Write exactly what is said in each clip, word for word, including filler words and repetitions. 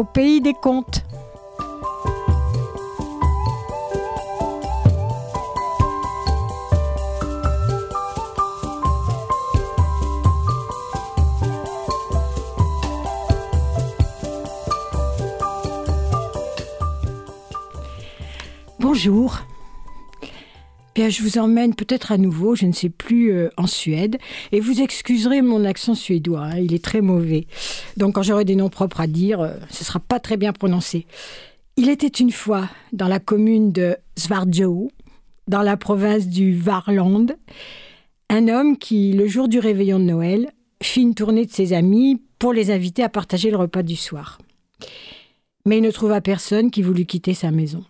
au pays des contes. Bonjour. Bien, je vous emmène peut-être à nouveau, je ne sais plus, euh, en Suède. Et vous excuserez mon accent suédois, hein, il est très mauvais. Donc quand j'aurai des noms propres à dire, euh, ce ne sera pas très bien prononcé. Il était une fois dans la commune de Svartjö, dans la province du Värmland, un homme qui, le jour du réveillon de Noël, fit une tournée de ses amis pour les inviter à partager le repas du soir. Mais il ne trouva personne qui voulût quitter sa maison.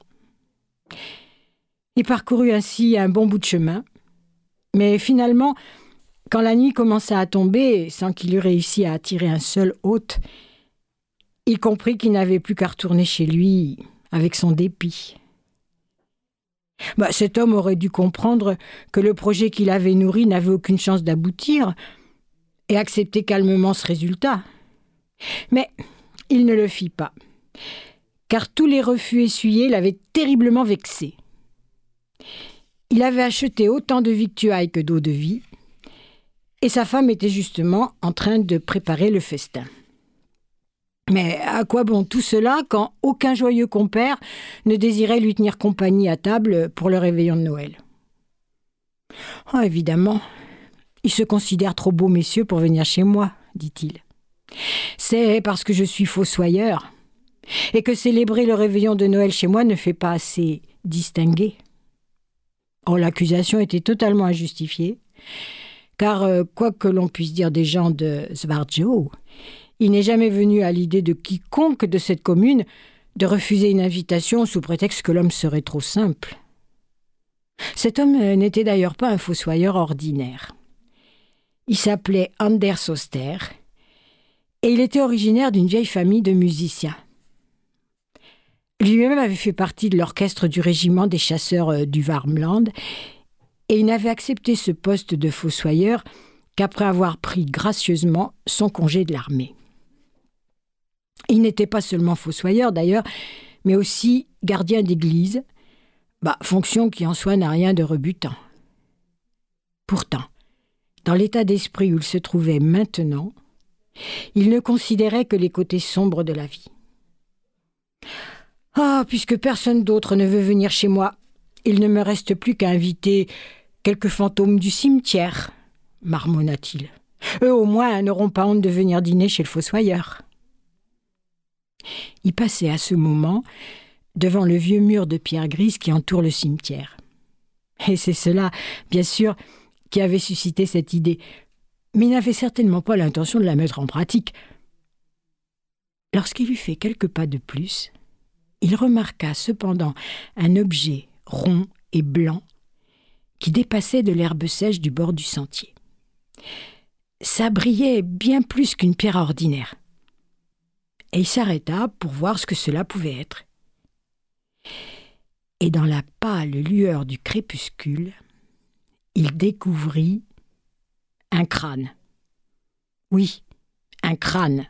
Il parcourut ainsi un bon bout de chemin, mais finalement, quand la nuit commença à tomber, sans qu'il eût réussi à attirer un seul hôte, il comprit qu'il n'avait plus qu'à retourner chez lui avec son dépit. Bah, cet homme aurait dû comprendre que le projet qu'il avait nourri n'avait aucune chance d'aboutir et accepter calmement ce résultat. Mais il ne le fit pas, car tous les refus essuyés l'avaient terriblement vexé. Il avait acheté autant de victuailles que d'eau de vie, et sa femme était justement en train de préparer le festin. Mais à quoi bon tout cela quand aucun joyeux compère ne désirait lui tenir compagnie à table pour le réveillon de Noël? Oh, évidemment, ils se considèrent trop beaux messieurs pour venir chez moi, dit-il. C'est parce que je suis fossoyeur, et que célébrer le réveillon de Noël chez moi ne fait pas assez distinguer. Oh, l'accusation était totalement injustifiée, car euh, quoi que l'on puisse dire des gens de Svartjö, il n'est jamais venu à l'idée de quiconque de cette commune de refuser une invitation sous prétexte que l'homme serait trop simple. Cet homme n'était d'ailleurs pas un fossoyeur ordinaire. Il s'appelait Anders Oster, et il était originaire d'une vieille famille de musiciens. Lui-même avait fait partie de l'orchestre du régiment des chasseurs du Värmland et il n'avait accepté ce poste de fossoyeur qu'après avoir pris gracieusement son congé de l'armée. Il n'était pas seulement fossoyeur d'ailleurs, mais aussi gardien d'église, bah, fonction qui en soi n'a rien de rebutant. Pourtant, dans l'état d'esprit où il se trouvait maintenant, il ne considérait que les côtés sombres de la vie. Ah, puisque personne d'autre ne veut venir chez moi, il ne me reste plus qu'à inviter quelques fantômes du cimetière, marmonna-t-il. Eux, au moins, n'auront pas honte de venir dîner chez le fossoyeur. Il passait à ce moment devant le vieux mur de pierre grise qui entoure le cimetière. Et c'est cela, bien sûr, qui avait suscité cette idée. Mais il n'avait certainement pas l'intention de la mettre en pratique. Lorsqu'il eut fait quelques pas de plus, il remarqua cependant un objet rond et blanc qui dépassait de l'herbe sèche du bord du sentier. Ça brillait bien plus qu'une pierre ordinaire. Et il s'arrêta pour voir ce que cela pouvait être. Et dans la pâle lueur du crépuscule, il découvrit un crâne. Oui, un crâne.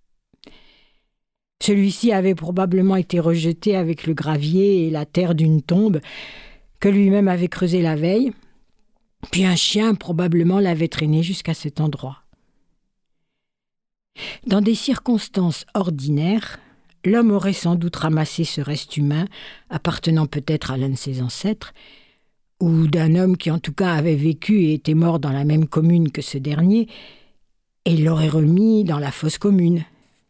Celui-ci avait probablement été rejeté avec le gravier et la terre d'une tombe que lui-même avait creusée la veille, puis un chien probablement l'avait traîné jusqu'à cet endroit. Dans des circonstances ordinaires, l'homme aurait sans doute ramassé ce reste humain, appartenant peut-être à l'un de ses ancêtres, ou d'un homme qui en tout cas avait vécu et était mort dans la même commune que ce dernier, et l'aurait remis dans la fosse commune.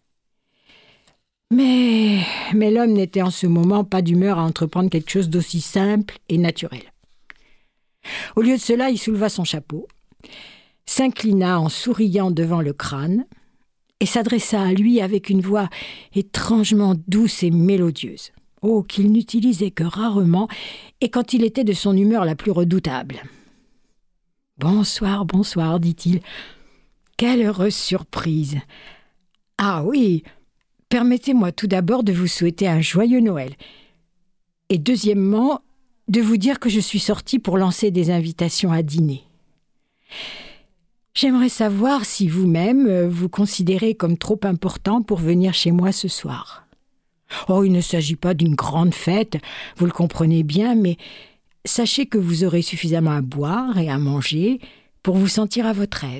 Mais, mais l'homme n'était en ce moment pas d'humeur à entreprendre quelque chose d'aussi simple et naturel. Au lieu de cela, il souleva son chapeau, s'inclina en souriant devant le crâne et s'adressa à lui avec une voix étrangement douce et mélodieuse. Oh, qu'il n'utilisait que rarement et quand il était de son humeur la plus redoutable. « Bonsoir, bonsoir, dit-il. Quelle heureuse surprise. Ah oui, permettez-moi tout d'abord de vous souhaiter un joyeux Noël. Et deuxièmement, de vous dire que je suis sortie pour lancer des invitations à dîner. J'aimerais savoir si vous-même vous considérez comme trop important pour venir chez moi ce soir. Oh, il ne s'agit pas d'une grande fête, vous le comprenez bien, mais sachez que vous aurez suffisamment à boire et à manger pour vous sentir à votre aise. »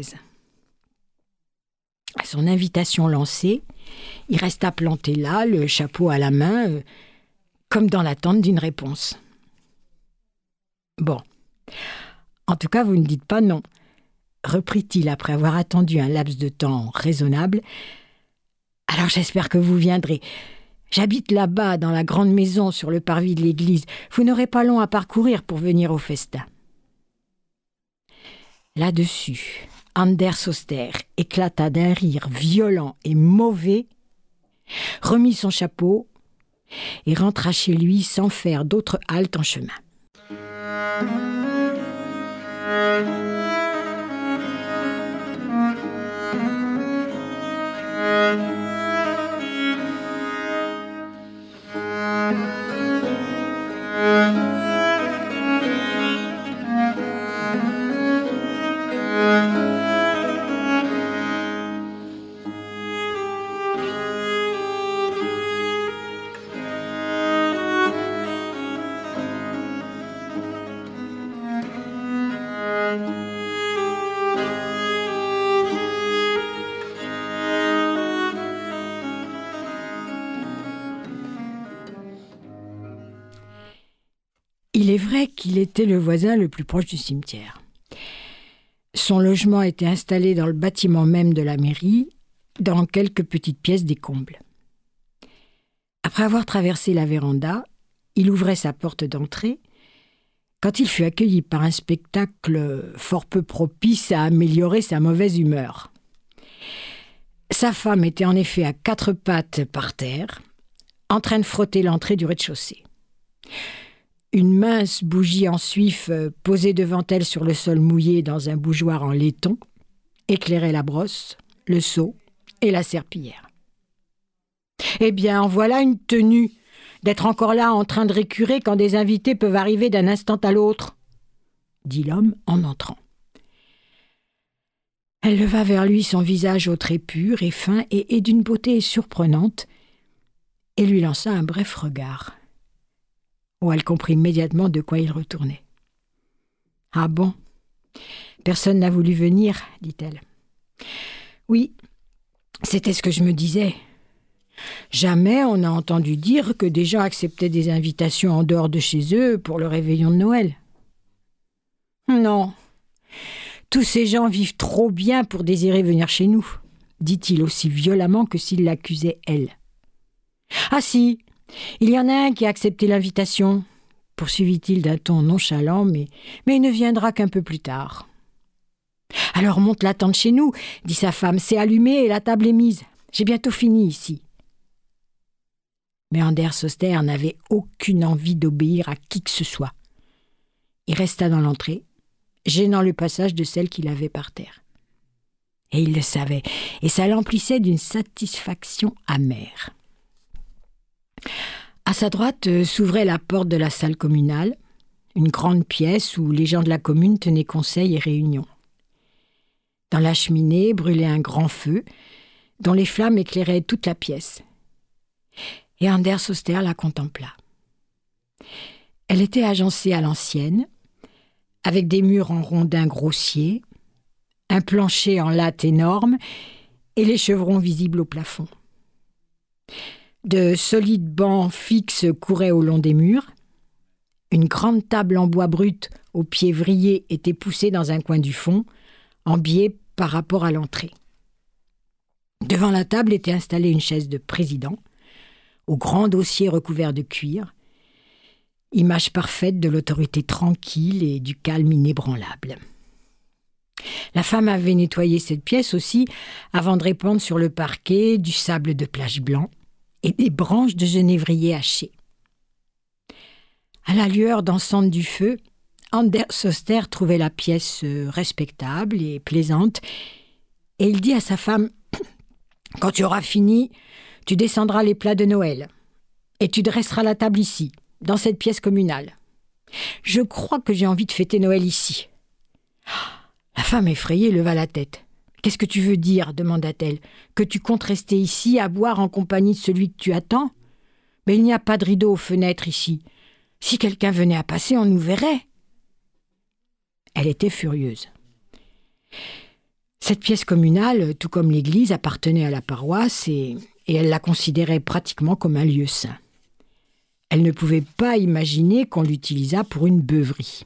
À son invitation lancée, il resta planté là, le chapeau à la main, euh, comme dans l'attente d'une réponse. « Bon, en tout cas, vous ne dites pas non, » reprit-il après avoir attendu un laps de temps raisonnable. « Alors j'espère que vous viendrez. J'habite là-bas, dans la grande maison sur le parvis de l'église. Vous n'aurez pas long à parcourir pour venir au festin. » Là-dessus, Anders Oster éclata d'un rire violent et mauvais, remit son chapeau et rentra chez lui sans faire d'autre halte en chemin. Il est vrai qu'il était le voisin le plus proche du cimetière. Son logement était installé dans le bâtiment même de la mairie, dans quelques petites pièces des combles. Après avoir traversé la véranda, il ouvrait sa porte d'entrée quand il fut accueilli par un spectacle fort peu propice à améliorer sa mauvaise humeur. Sa femme était en effet à quatre pattes par terre, en train de frotter l'entrée du rez-de-chaussée. Une mince bougie en suif posée devant elle sur le sol mouillé dans un bougeoir en laiton éclairait la brosse, le seau et la serpillière. « Eh bien, en voilà une tenue d'être encore là en train de récurer quand des invités peuvent arriver d'un instant à l'autre, » dit l'homme en entrant. Elle leva vers lui son visage au trait pur et fin et, et d'une beauté surprenante et lui lança un bref regard. Oh, elle comprit immédiatement de quoi il retournait. « Ah bon, personne n'a voulu venir, dit-elle. »« Oui, c'était ce que je me disais. Jamais on n'a entendu dire que des gens acceptaient des invitations en dehors de chez eux pour le réveillon de Noël. »« Non, tous ces gens vivent trop bien pour désirer venir chez nous, » dit-il aussi violemment que s'il l'accusait elle. « Ah si, il y en a un qui a accepté l'invitation, » poursuivit-il d'un ton nonchalant, mais, mais il ne viendra qu'un peu plus tard. « Alors monte la tente chez nous, » dit sa femme, « c'est allumé et la table est mise. J'ai bientôt fini ici. » Mais Anders Oster n'avait aucune envie d'obéir à qui que ce soit. Il resta dans l'entrée, gênant le passage de celle qu'il avait par terre. Et il le savait, et ça l'emplissait d'une satisfaction amère. À sa droite euh, s'ouvrait la porte de la salle communale, une grande pièce où les gens de la commune tenaient conseil et réunion. Dans la cheminée brûlait un grand feu, dont les flammes éclairaient toute la pièce. Et Anders Oster la contempla. Elle était agencée à l'ancienne, avec des murs en rondins grossiers, un plancher en latte énorme et les chevrons visibles au plafond. De solides bancs fixes couraient au long des murs. Une grande table en bois brut, aux pieds vrillés, était poussée dans un coin du fond, en biais par rapport à l'entrée. Devant la table était installée une chaise de président, au grand dossier recouvert de cuir, image parfaite de l'autorité tranquille et du calme inébranlable. La femme avait nettoyé cette pièce aussi avant de répandre sur le parquet du sable de plage blanc et des branches de genévrier hachées. À la lueur dansante du feu, Anders Oster trouvait la pièce respectable et plaisante, et il dit à sa femme « Quand tu auras fini, tu descendras les plats de Noël, et tu dresseras la table ici, dans cette pièce communale. Je crois que j'ai envie de fêter Noël ici. » La femme effrayée leva la tête. « Qu'est-ce que tu veux dire ?» demanda-t-elle. « Que tu comptes rester ici à boire en compagnie de celui que tu attends ? Mais il n'y a pas de rideau aux fenêtres ici. Si quelqu'un venait à passer, on nous verrait. » Elle était furieuse. Cette pièce communale, tout comme l'église, appartenait à la paroisse et, et elle la considérait pratiquement comme un lieu saint. Elle ne pouvait pas imaginer qu'on l'utilisât pour une beuverie.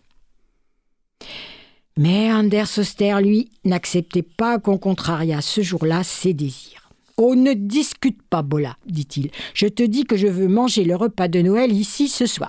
Mais Anders Oster, lui, n'acceptait pas qu'on contrariât ce jour-là ses désirs. « Oh, ne discute pas, Bola, dit-il. Je te dis que je veux manger le repas de Noël ici ce soir. »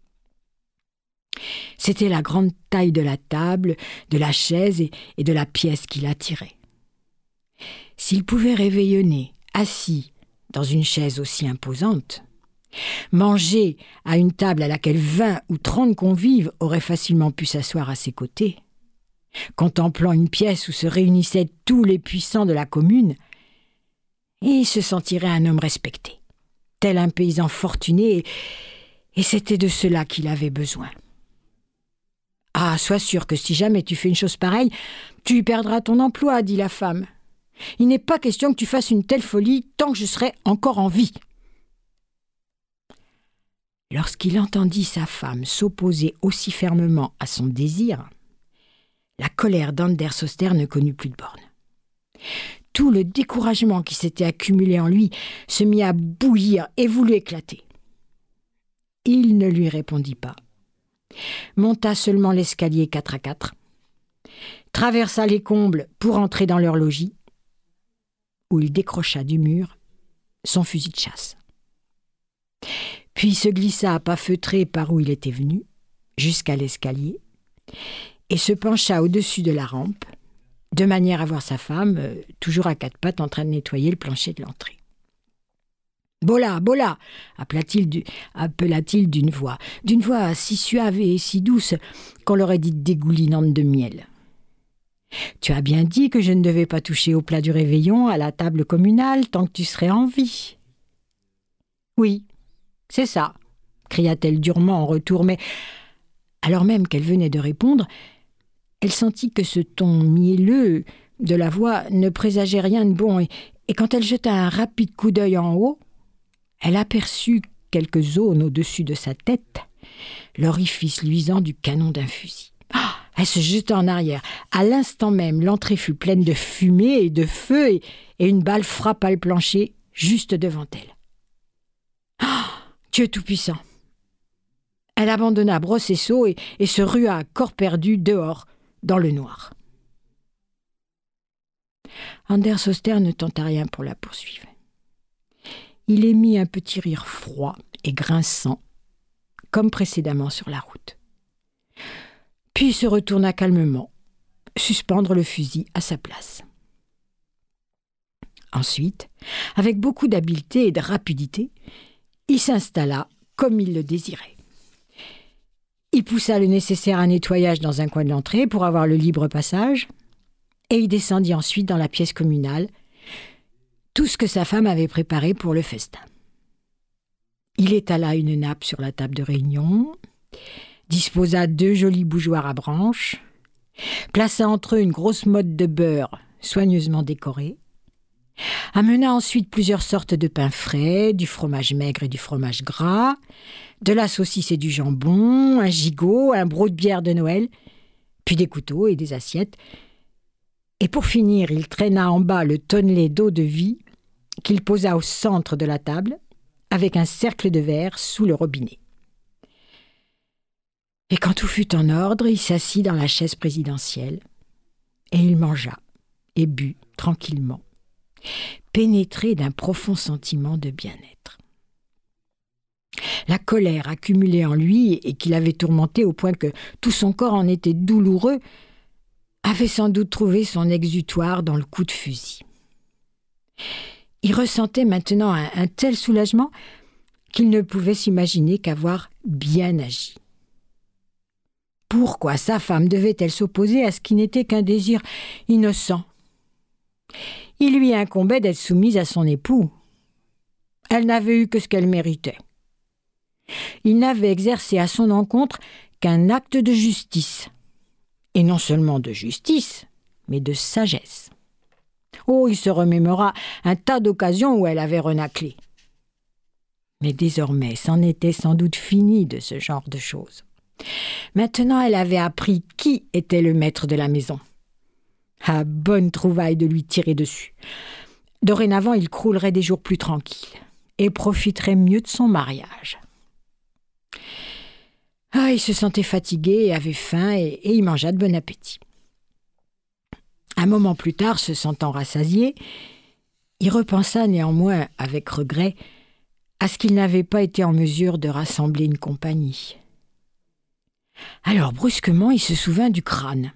C'était la grande taille de la table, de la chaise et, et de la pièce qui l'attirait. S'il pouvait réveillonner, assis dans une chaise aussi imposante, manger à une table à laquelle vingt ou trente convives auraient facilement pu s'asseoir à ses côtés, contemplant une pièce où se réunissaient tous les puissants de la commune, il se sentirait un homme respecté, tel un paysan fortuné, et c'était de cela qu'il avait besoin. « Ah, sois sûr que si jamais tu fais une chose pareille, tu y perdras ton emploi, dit la femme. Il n'est pas question que tu fasses une telle folie tant que je serai encore en vie. » Lorsqu'il entendit sa femme s'opposer aussi fermement à son désir, la colère d'Anders Oster ne connut plus de bornes. Tout le découragement qui s'était accumulé en lui se mit à bouillir et voulut éclater. Il ne lui répondit pas, monta seulement l'escalier quatre à quatre, traversa les combles pour entrer dans leur logis, où il décrocha du mur son fusil de chasse. Puis se glissa à pas feutrés par où il était venu, jusqu'à l'escalier, et se pencha au-dessus de la rampe, de manière à voir sa femme, euh, toujours à quatre pattes, en train de nettoyer le plancher de l'entrée. « Bola, Bola !» appela-t-il du, appela-t-il d'une voix, d'une voix si suave et si douce qu'on l'aurait dit dégoulinante de miel. « Tu as bien dit que je ne devais pas toucher au plat du réveillon à la table communale tant que tu serais en vie. »« Oui, c'est ça !» cria-t-elle durement en retour, mais alors même qu'elle venait de répondre, elle sentit que ce ton mielleux de la voix ne présageait rien de bon, et, et quand elle jeta un rapide coup d'œil en haut, elle aperçut quelques zones au-dessus de sa tête, l'orifice luisant du canon d'un fusil. Oh, elle se jeta en arrière. À l'instant même, l'entrée fut pleine de fumée et de feu, et, et une balle frappa le plancher juste devant elle. Oh, Dieu tout-puissant! Elle abandonna brosse et seau et, et se rua à corps perdu dehors, dans le noir. Anders Oster ne tenta rien pour la poursuivre. Il émit un petit rire froid et grinçant, comme précédemment sur la route. Puis il se retourna calmement, suspendre le fusil à sa place. Ensuite, avec beaucoup d'habileté et de rapidité, il s'installa comme il le désirait. Il poussa le nécessaire à nettoyage dans un coin de l'entrée pour avoir le libre passage, et il descendit ensuite dans la pièce communale, tout ce que sa femme avait préparé pour le festin. Il étala une nappe sur la table de réunion, disposa deux jolis bougeoirs à branches, plaça entre eux une grosse motte de beurre soigneusement décorée, amena ensuite plusieurs sortes de pains frais, du fromage maigre et du fromage gras, de la saucisse et du jambon, un gigot, un broc de bière de Noël, puis des couteaux et des assiettes. Et pour finir, il traîna en bas le tonnelet d'eau de vie qu'il posa au centre de la table, avec un cercle de verre sous le robinet. Et quand tout fut en ordre, il s'assit dans la chaise présidentielle, et il mangea et but tranquillement, pénétré d'un profond sentiment de bien-être. La colère accumulée en lui et qui l'avait tourmenté au point que tout son corps en était douloureux avait sans doute trouvé son exutoire dans le coup de fusil. Il ressentait maintenant un, un tel soulagement qu'il ne pouvait s'imaginer qu'avoir bien agi. Pourquoi sa femme devait-elle s'opposer à ce qui n'était qu'un désir innocent ? Il lui incombait d'être soumise à son époux. Elle n'avait eu que ce qu'elle méritait. Il n'avait exercé à son encontre qu'un acte de justice. Et non seulement de justice, mais de sagesse. Oh, il se remémora un tas d'occasions où elle avait renâclé. Mais désormais, c'en était sans doute fini de ce genre de choses. Maintenant, elle avait appris qui était le maître de la maison. Ah, bonne trouvaille de lui tirer dessus. Dorénavant, il croulerait des jours plus tranquilles et profiterait mieux de son mariage. Ah, il se sentait fatigué et avait faim et, et il mangea de bon appétit. Un moment plus tard, se sentant rassasié, il repensa néanmoins avec regret à ce qu'il n'avait pas été en mesure de rassembler une compagnie. Alors brusquement, il se souvint du crâne.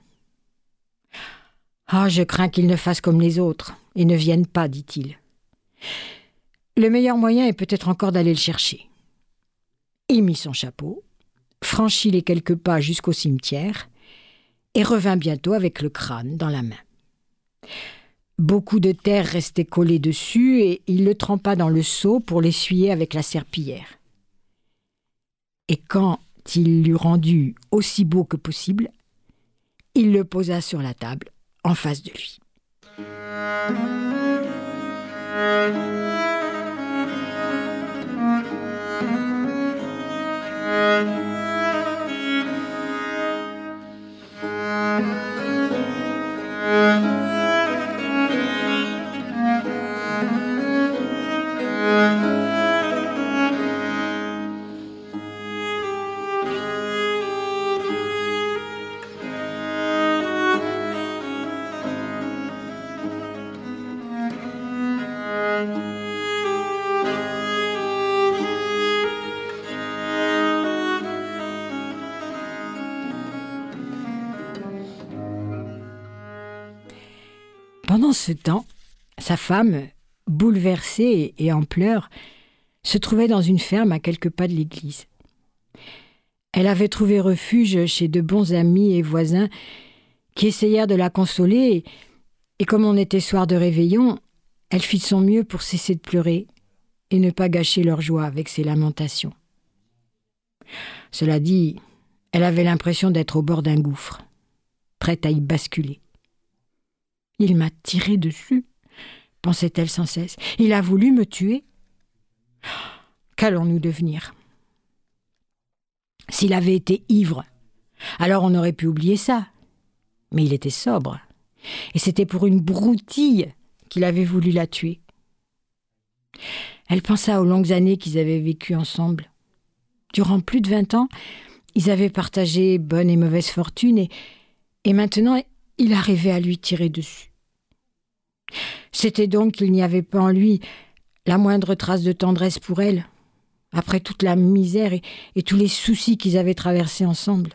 « Ah, je crains qu'il ne fasse comme les autres et ne vienne pas, dit-il. Le meilleur moyen est peut-être encore d'aller le chercher. » Il mit son chapeau, franchit les quelques pas jusqu'au cimetière et revint bientôt avec le crâne dans la main. Beaucoup de terre restait collée dessus et il le trempa dans le seau pour l'essuyer avec la serpillière. Et quand il l'eut rendu aussi beau que possible, il le posa sur la table en face de lui. Pendant ce temps, sa femme, bouleversée et en pleurs, se trouvait dans une ferme à quelques pas de l'église. Elle avait trouvé refuge chez de bons amis et voisins qui essayèrent de la consoler et, et comme on était soir de réveillon, elle fit de son mieux pour cesser de pleurer et ne pas gâcher leur joie avec ses lamentations. Cela dit, elle avait l'impression d'être au bord d'un gouffre, prête à y basculer. « Il m'a tiré dessus », pensait-elle sans cesse. « Il a voulu me tuer. Qu'allons-nous devenir ? S'il avait été ivre, alors on aurait pu oublier ça. Mais il était sobre, et c'était pour une broutille qu'il avait voulu la tuer. » Elle pensa aux longues années qu'ils avaient vécues ensemble. Durant plus de vingt ans, ils avaient partagé bonne et mauvaise fortune, et, et maintenant, il arrivait à lui tirer dessus. C'était donc qu'il n'y avait pas en lui la moindre trace de tendresse pour elle, après toute la misère et, et tous les soucis qu'ils avaient traversés ensemble.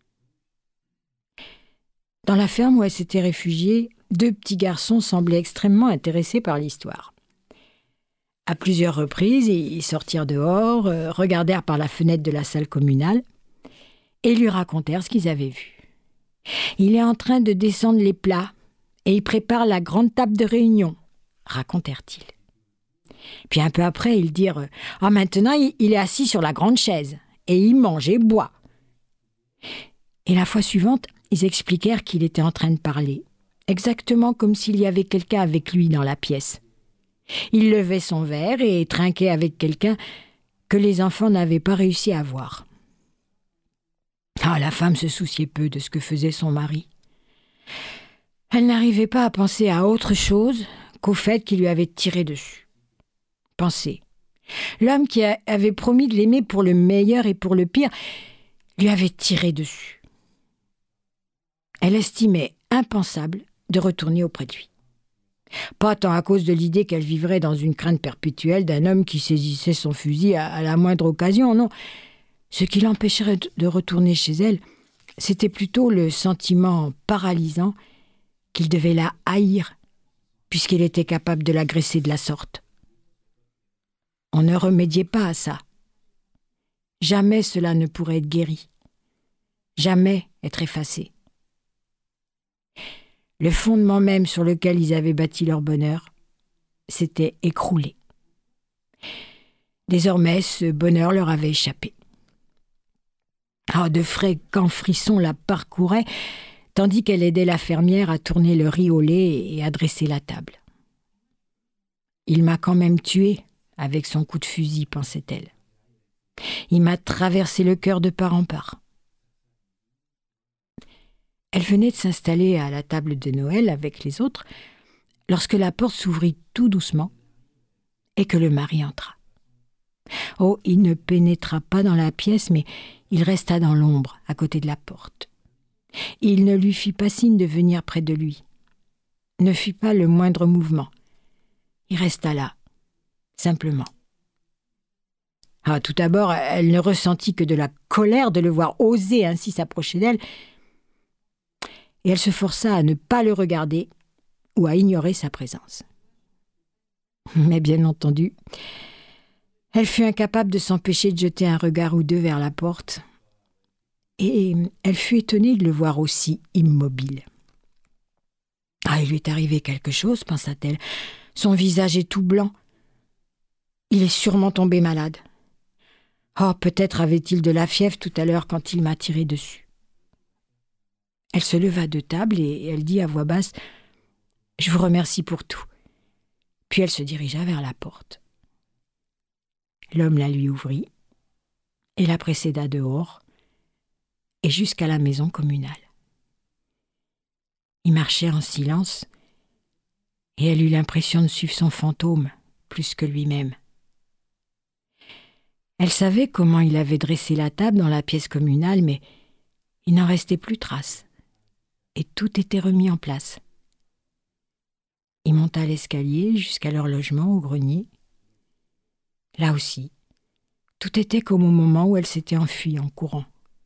Dans la ferme où elle s'était réfugiée, deux petits garçons semblaient extrêmement intéressés par l'histoire. À plusieurs reprises, ils sortirent dehors, euh, regardèrent par la fenêtre de la salle communale et lui racontèrent ce qu'ils avaient vu. « Il est en train de descendre les plats et il prépare la grande table de réunion », racontèrent-ils. Puis un peu après, ils dirent « Ah, maintenant, il est assis sur la grande chaise et il mange et boit. » Et la fois suivante, ils expliquèrent qu'il était en train de parler, exactement comme s'il y avait quelqu'un avec lui dans la pièce. Il levait son verre et trinquait avec quelqu'un que les enfants n'avaient pas réussi à voir. Ah, la femme se souciait peu de ce que faisait son mari. Elle n'arrivait pas à penser à autre chose qu'au fait qu'il lui avait tiré dessus. Pensez, l'homme qui avait promis de l'aimer pour le meilleur et pour le pire lui avait tiré dessus. Elle estimait impensable de retourner auprès de lui. Pas tant à cause de l'idée qu'elle vivrait dans une crainte perpétuelle d'un homme qui saisissait son fusil à, à la moindre occasion, non. Ce qui l'empêcherait de retourner chez elle, c'était plutôt le sentiment paralysant qu'il devait la haïr, puisqu'il était capable de l'agresser de la sorte. On ne remédiait pas à ça. Jamais cela ne pourrait être guéri. Jamais être effacé. Le fondement même sur lequel ils avaient bâti leur bonheur s'était écroulé. Désormais, ce bonheur leur avait échappé. Ah, de fréquents frissons la parcouraient tandis qu'elle aidait la fermière à tourner le riz au lait et à dresser la table. « Il m'a quand même tuée avec son coup de fusil, pensait-elle. Il m'a traversé le cœur de part en part. » Elle venait de s'installer à la table de Noël avec les autres lorsque la porte s'ouvrit tout doucement et que le mari entra. Oh, il ne pénétra pas dans la pièce, mais il resta dans l'ombre à côté de la porte. Il ne lui fit pas signe de venir près de lui, ne fit pas le moindre mouvement. Il resta là, simplement. Ah, tout d'abord, elle ne ressentit que de la colère de le voir oser ainsi s'approcher d'elle, et elle se força à ne pas le regarder ou à ignorer sa présence. Mais bien entendu, elle fut incapable de s'empêcher de jeter un regard ou deux vers la porte, et elle fut étonnée de le voir aussi immobile. « Ah, il lui est arrivé quelque chose, pensa-t-elle. Son visage est tout blanc. Il est sûrement tombé malade. Oh, peut-être avait-il de la fièvre tout à l'heure quand il m'a tiré dessus. » Elle se leva de table et elle dit à voix basse « Je vous remercie pour tout. » Puis elle se dirigea vers la porte. L'homme la lui ouvrit et la précéda dehors et jusqu'à la maison communale. Ils marchaient en silence et elle eut l'impression de suivre son fantôme plus que lui-même. Elle savait comment il avait dressé la table dans la pièce communale, mais il n'en restait plus trace et tout était remis en place. Il monta l'escalier jusqu'à leur logement au grenier. Là aussi, tout était comme au moment où elle s'était enfuie en courant.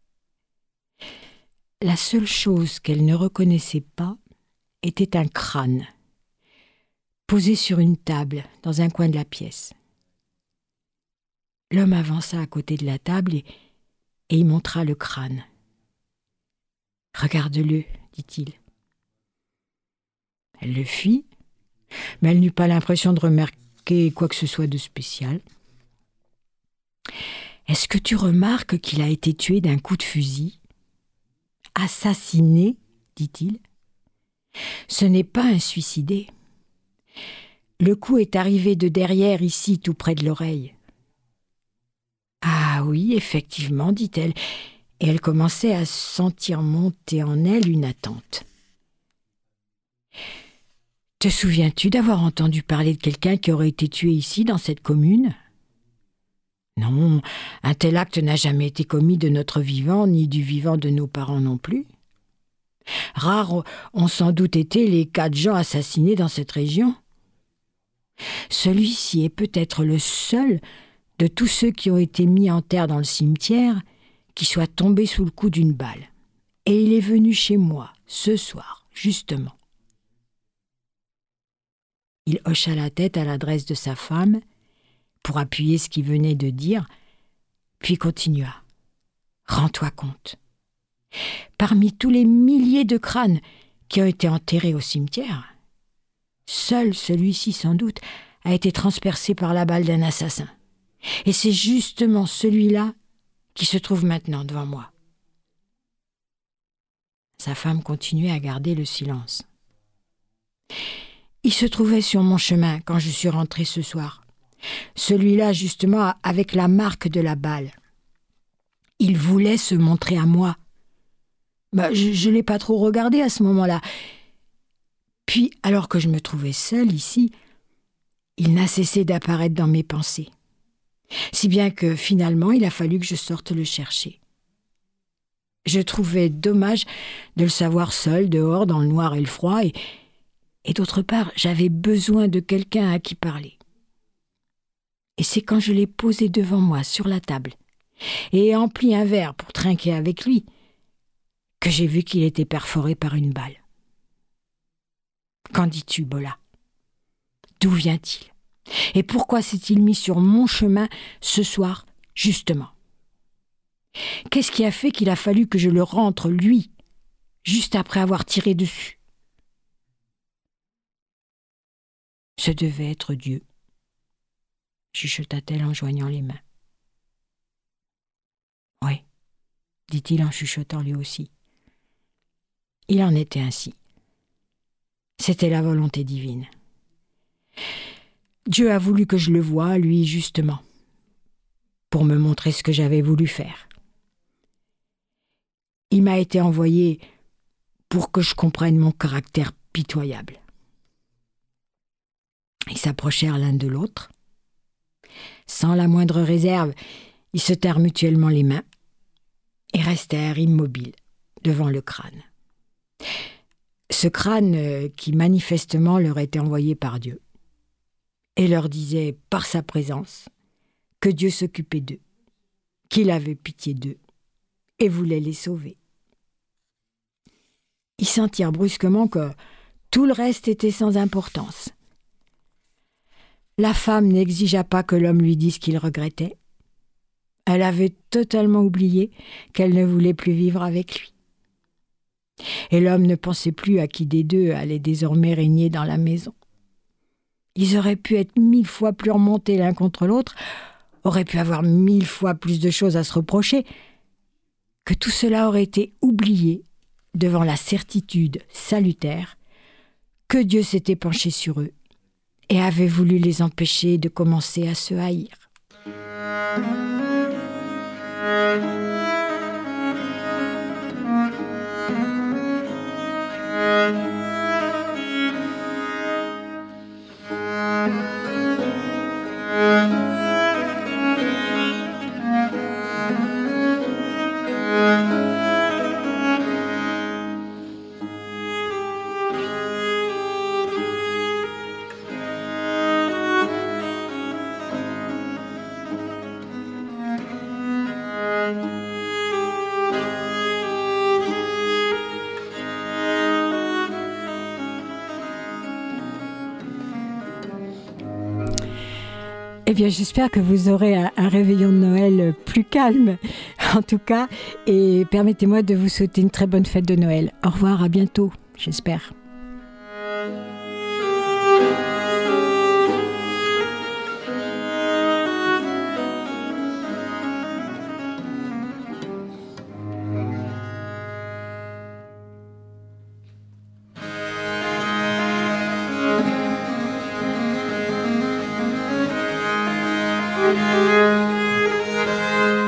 La seule chose qu'elle ne reconnaissait pas était un crâne, posé sur une table dans un coin de la pièce. L'homme avança à côté de la table et, et y montra le crâne. « Regarde-le, dit-il. » Elle le fit, mais elle n'eut pas l'impression de remarquer quoi que ce soit de spécial. « Est-ce que tu remarques qu'il a été tué d'un coup de fusil ? » « Assassiné, dit-il. Ce n'est pas un suicidé. Le coup est arrivé de derrière, ici, tout près de l'oreille. »« Ah oui, effectivement, dit-elle, et elle commençait à sentir monter en elle une attente. « Te souviens-tu d'avoir entendu parler de quelqu'un qui aurait été tué ici, dans cette commune ? » ?»« Non, un tel acte n'a jamais été commis de notre vivant, ni du vivant de nos parents non plus. Rares ont sans doute été les cas de gens assassinés dans cette région. Celui-ci est peut-être le seul de tous ceux qui ont été mis en terre dans le cimetière qui soit tombé sous le coup d'une balle. Et il est venu chez moi, ce soir, justement. » Il hocha la tête à l'adresse de sa femme pour appuyer ce qu'il venait de dire, puis continua. « Rends-toi compte. Parmi tous les milliers de crânes qui ont été enterrés au cimetière, seul celui-ci, sans doute, a été transpercé par la balle d'un assassin. Et c'est justement celui-là qui se trouve maintenant devant moi. » Sa femme continuait à garder le silence. « Il se trouvait sur mon chemin quand je suis rentrée ce soir. Celui-là, justement, avec la marque de la balle. Il voulait se montrer à moi. Bah, je ne l'ai pas trop regardé à ce moment-là. Puis, alors que je me trouvais seule ici, il n'a cessé d'apparaître dans mes pensées. Si bien que, finalement, il a fallu que je sorte le chercher. Je trouvais dommage de le savoir seul, dehors, dans le noir et le froid, et, et d'autre part, j'avais besoin de quelqu'un à qui parler. Et c'est quand je l'ai posé devant moi, sur la table, et empli un verre pour trinquer avec lui, que j'ai vu qu'il était perforé par une balle. Qu'en dis-tu, Bola ? D'où vient-il ? Et pourquoi s'est-il mis sur mon chemin ce soir, justement ? Qu'est-ce qui a fait qu'il a fallu que je le rentre, lui, juste après avoir tiré dessus ? Ce devait être Dieu, chuchota-t-elle en joignant les mains. Oui, dit-il en chuchotant lui aussi. Il en était ainsi. C'était la volonté divine. Dieu a voulu que je le voie, lui, justement, pour me montrer ce que j'avais voulu faire. Il m'a été envoyé pour que je comprenne mon caractère pitoyable. Ils s'approchèrent l'un de l'autre. Sans la moindre réserve, ils se tinrent mutuellement les mains et restèrent immobiles devant le crâne. Ce crâne qui manifestement leur était envoyé par Dieu et leur disait par sa présence que Dieu s'occupait d'eux, qu'il avait pitié d'eux et voulait les sauver. Ils sentirent brusquement que tout le reste était sans importance. La femme n'exigea pas que l'homme lui dise qu'il regrettait. Elle avait totalement oublié qu'elle ne voulait plus vivre avec lui. Et l'homme ne pensait plus à qui des deux allait désormais régner dans la maison. Ils auraient pu être mille fois plus remontés l'un contre l'autre, auraient pu avoir mille fois plus de choses à se reprocher, que tout cela aurait été oublié devant la certitude salutaire que Dieu s'était penché sur eux et avait voulu les empêcher de commencer à se haïr. Eh bien, j'espère que vous aurez un, un réveillon de Noël plus calme, en tout cas. Et permettez-moi de vous souhaiter une très bonne fête de Noël. Au revoir, à bientôt, j'espère. Thank you.